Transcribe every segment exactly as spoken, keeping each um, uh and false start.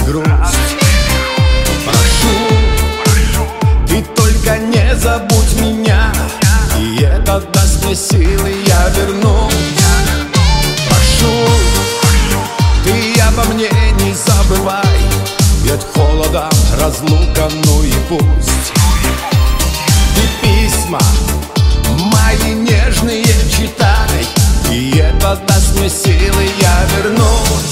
грусть. Прошу, ты только не забудь меня, и это даст мне силы, я вернусь. Прошу, ты обо мне не забывай, ведь холодом разлука, ну и пусть. Ты письма мои нежные читай, и это даст мне силы, я вернусь.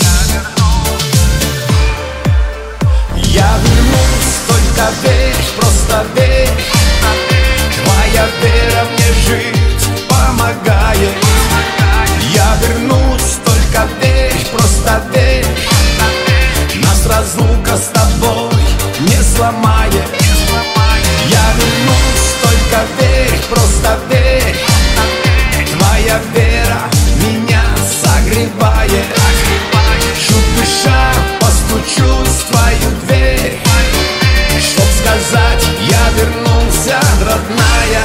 Я вернусь, только верь, просто верь. Твоя вера мне жить помогает. Я вернусь, только верь, просто верь. Нас разлука с тобой не сломает. Я вернусь, только верь, просто верь. Твоя вера меня согревает. Чуть дыша, постучусь в твою дверь, чтоб сказать, я вернулся, родная.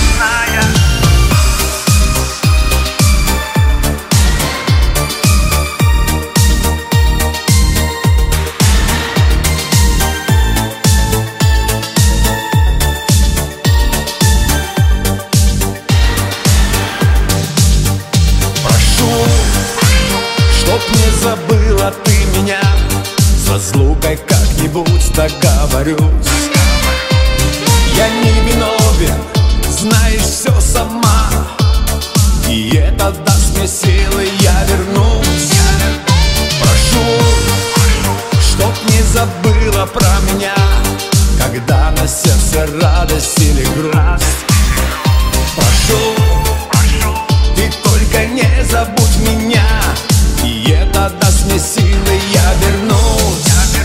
Чтоб не забыла ты меня, с разлукой как-нибудь договорюсь. Я не виновен, знаешь, все сама, и это даст мне силы, я вернусь. Прошу, чтоб не забыла про меня, когда на сердце радость или грусть. Прошу, ты только не забудь меня, и это даст мне силы, я вернусь.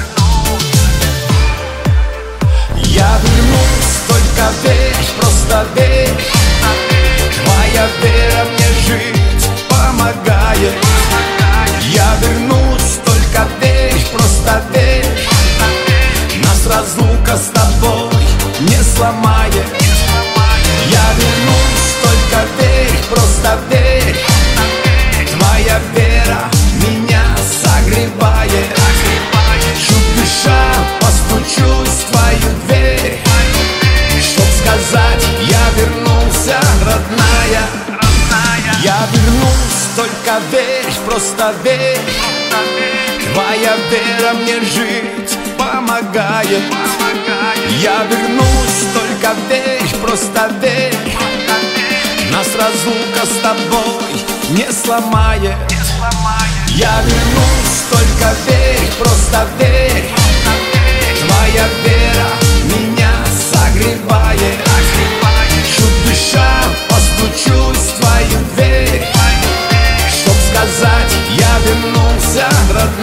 Я вернусь, только верь, просто верь. Твоя вера мне жить помогает. Я вернусь, только верь, просто верь. Нас разлука с тобой не сломает. Я вернусь, только верь, просто верь. Твоя вера меня согревает. Чуть дыша, постучусь в твою дверь, чтоб сказать, я вернулся, родная. Я вернусь, только верь, просто верь. Твоя вера мне жить помогает. Я вернусь, только верь, просто верь. Нас разлука с тобой не сломает. Я вернусь, только верь, просто верь. Твоя вера меня согревает. Чуть дыша, постучусь в твою дверь, чтоб сказать, я вернулся, родной.